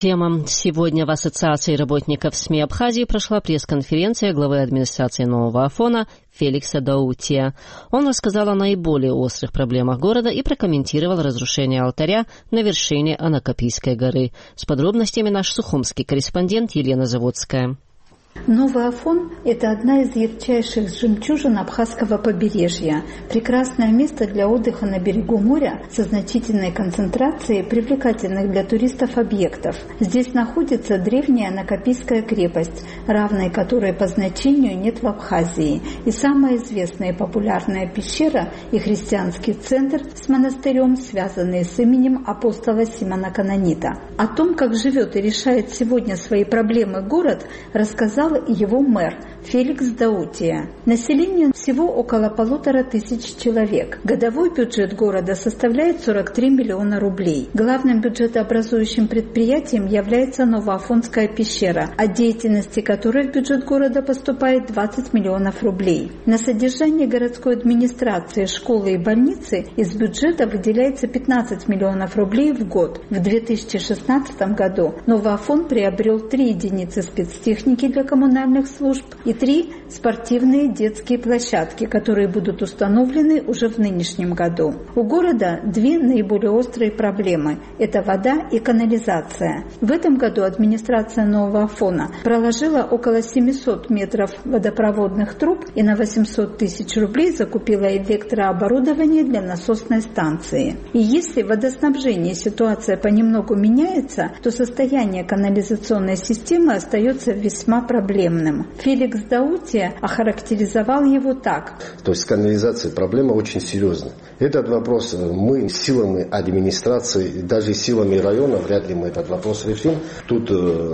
Тема. Сегодня в Ассоциации работников СМИ Абхазии прошла пресс-конференция главы администрации Нового Афона Феликса Даутия. Он рассказал о наиболее острых проблемах города и прокомментировал разрушение алтаря на вершине Анакапийской горы. С подробностями наш сухумский корреспондент Елена Заводская. Новый Афон – это одна из ярчайших жемчужин Абхазского побережья. Прекрасное место для отдыха на берегу моря со значительной концентрацией привлекательных для туристов объектов. Здесь находится древняя Анакапийская крепость, равной которой по значению нет в Абхазии, и самая известная и популярная пещера и христианский центр с монастырем, связанные с именем апостола Симона Канонита. О том, как живет и решает сегодня свои проблемы город, рассказал его мэр Феликс Даутия. Население всего около 1500 человек. Годовой бюджет города составляет 43 миллиона рублей. Главным бюджетообразующим предприятием является Новоафонская пещера, от деятельности которой в бюджет города поступает 20 миллионов рублей. На содержание городской администрации, школы и больницы из бюджета выделяется 15 миллионов рублей в год. В 2016 году Новоафон приобрел 3 единицы спецтехники для коммунальных служб и 3 спортивные детские площадки, которые будут установлены уже в нынешнем году. У города 2 наиболее острые проблемы – это вода и канализация. В этом году администрация Нового Афона проложила около 700 метров водопроводных труб и на 800 тысяч рублей закупила электрооборудование для насосной станции. И если в водоснабжении ситуация понемногу меняется, то состояние канализационной системы остается весьма проблемным. Феликс Даутия охарактеризовал его так. То есть с канализацией проблема очень серьезная. Этот вопрос мы силами администрации, даже силами района вряд ли мы этот вопрос решим. Тут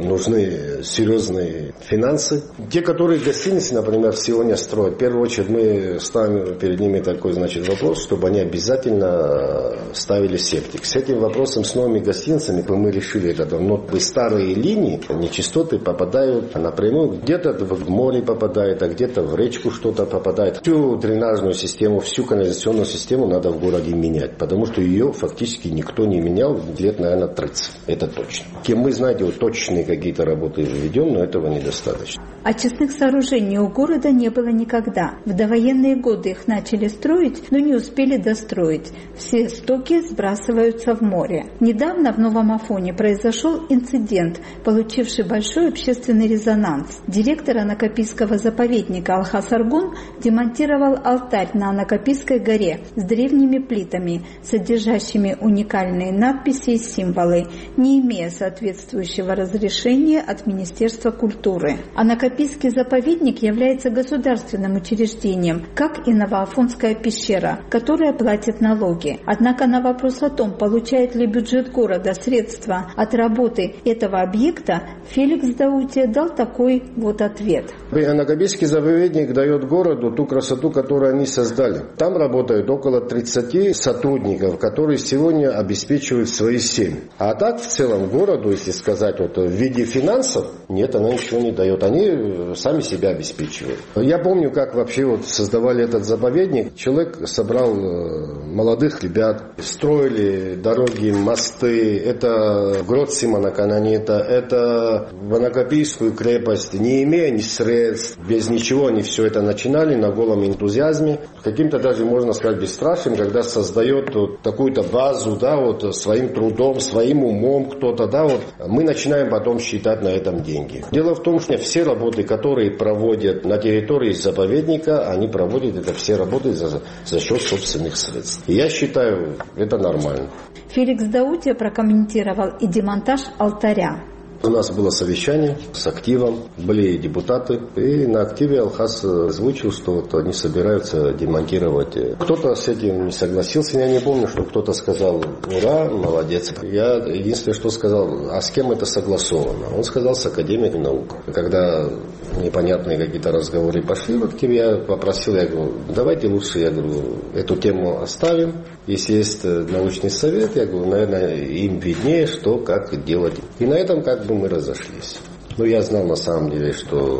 нужны серьезные финансы. Те, которые гостиницы, например, сегодня строят, в первую очередь мы ставим перед ними такой, вопрос, чтобы они обязательно ставили септик. С этим вопросом, с новыми гостиницами мы решили это. Но старые линии, нечистоты попадают напрямую, где-то в море попадает, а где-то в речку что-то попадает. Всю дренажную систему, всю канализационную систему надо в городе менять, потому что ее фактически никто не менял лет, наверное, 30. Это точно. Мы, знаете, точные какие-то работы ведем, но этого недостаточно. Очистных сооружений у города не было никогда. В довоенные годы их начали строить, но не успели достроить. Все стоки сбрасываются в море. Недавно в Новом Афоне произошел инцидент, получивший большой общественный резонанс. Директор Анакапийского заповедника Алхас Аргун демонтировал алтарь на Анакапийской горе с древними плитами, содержащими уникальные надписи и символы, не имея соответствующего разрешения от Министерства культуры. Анакапийский заповедник является государственным учреждением, как и Новоафонская пещера, которая платит налоги. Однако на вопрос о том, получает ли бюджет города средства от работы этого объекта, Феликс Даутия дал такой вот ответ. Анакапийский заповедник дает городу ту красоту, которую они создали. Там работают около 30 сотрудников, которые сегодня обеспечивают свои семьи. А так в целом городу, если сказать в виде финансов, нет, она ничего не дает. Они сами себя обеспечивают. Я помню, как вообще создавали этот заповедник. Человек собрал молодых ребят, строили дороги, мосты. Это грот Симона Канонита, это в Анакапийскую крепость, не имея ни средств, без ничего они все это начинали на голом энтузиазме, каким-то даже, можно сказать, бесстрашием, когда создает такую-то базу, своим трудом, своим умом кто-то, мы начинаем потом считать на этом деньги. Дело в том, что все работы, которые проводят на территории заповедника, они проводят это все работы за счет собственных средств. И я считаю, это нормально. Феликс Даутия прокомментировал и демонтаж алтаря. У нас было совещание с активом, были депутаты, и на активе Алхас озвучил, что они собираются демонтировать. Кто-то с этим не согласился, я не помню, что кто-то сказал: ура, молодец. Я единственное, что сказал: а с кем это согласовано? Он сказал: с Академией наук. Когда непонятные какие-то разговоры пошли в активе, я попросил, я говорю, давайте лучше, эту тему оставим. Если есть научный совет, я говорю, наверное, им виднее, что, как делать. И на этом мы разошлись. Но я знал на самом деле, что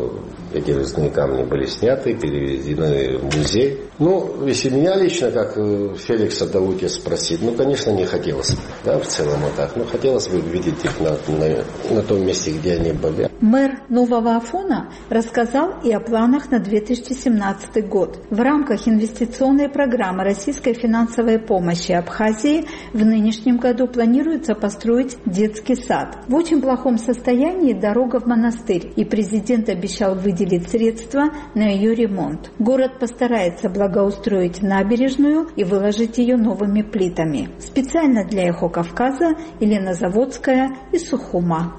Эти резные камни были сняты, переведены в музей. Ну, если меня лично, как Феликса Даутия, спросить, ну, конечно, не хотелось бы, да, в целом вот так. Но хотелось бы видеть их на том месте, где они были. Мэр Нового Афона рассказал и о планах на 2017 год. В рамках инвестиционной программы российской финансовой помощи Абхазии в нынешнем году планируется построить детский сад. В очень плохом состоянии дорога в монастырь, и президент обещал выделить средства на ее ремонт. Город постарается благоустроить набережную и выложить ее новыми плитами. Специально для Эхо Кавказа Елена Заводская из Сухума.